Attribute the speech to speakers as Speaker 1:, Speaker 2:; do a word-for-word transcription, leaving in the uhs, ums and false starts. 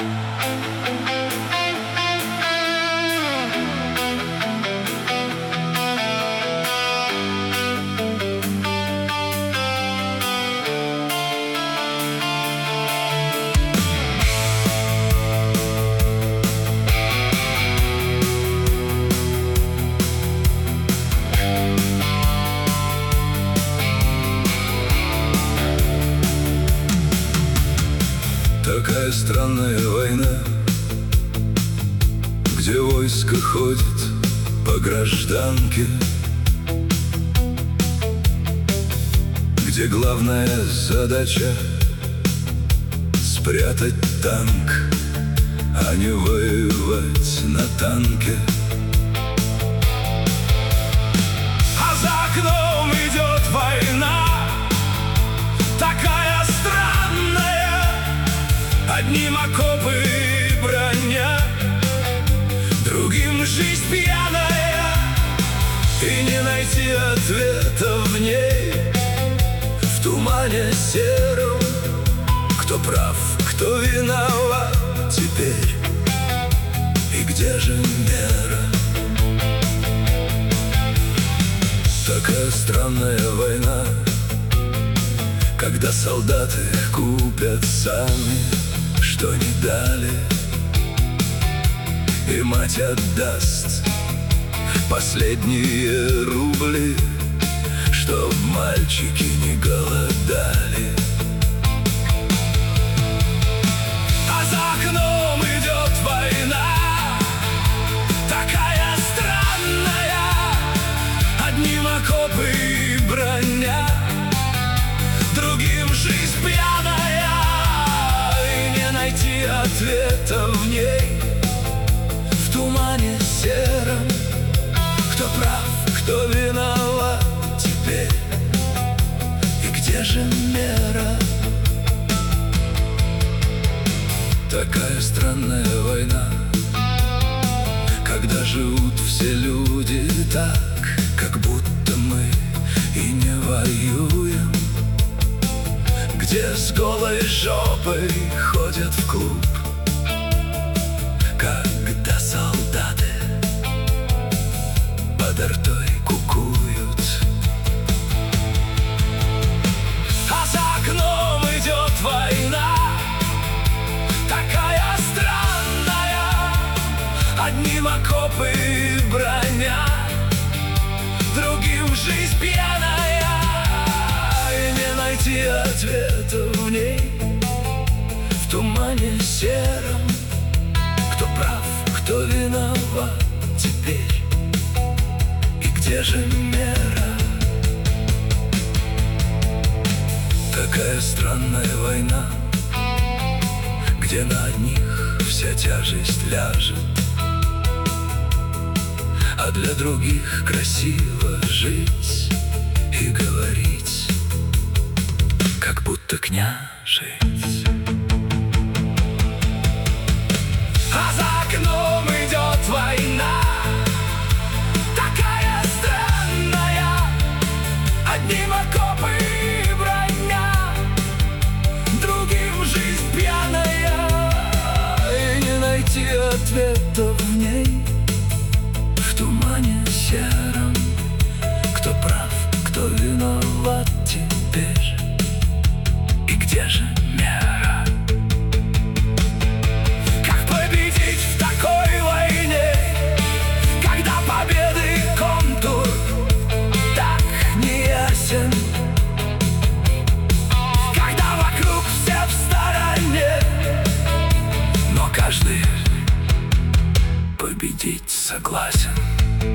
Speaker 1: Такая странная война, где войско ходит по гражданке, где главная задача — спрятать танк, а не воевать на танке. А за окном идет война, такая странная, одним окопы и броня, другим жизнь пьяная, и не найти ответа в ней, в тумане сером. Кто прав, кто виноват теперь, и где же мера? Такая странная война, когда солдаты купят сами, что не дали, и мать отдаст последние рубли, чтоб мальчики не голодали. А за окном идет война, такая странная, одним окопы и броня, другим жизнь пьяная, и не найти ответа в ней, в тумане сером. Кто прав, кто виноват теперь, и где же мера? Такая странная война, когда живут все люди так, как будто мы и не воюем, где с голой жопой ходят в клуб, когда солдаты под ртой кукуют. А за окном идет война, такая странная, одним окопы и броня, другим жизнь пьяная, и не найти ответа в ней, в тумане сером. Кто прав, кто виноват теперь, и где же мера? Такая странная война, где на одних вся тяжесть ляжет, а для других красиво жить и говорить, как будто княжить. А за окном идет война, такая странная, одним окопы и броня, другим жизнь пьяная, и не найти ответа в ней, в тумане сером. Кто прав, кто виноват теперь, и где же мера? Как победить в такой войне, когда победы контур так неясен, когда вокруг все в стороне, но каждый победить согласен?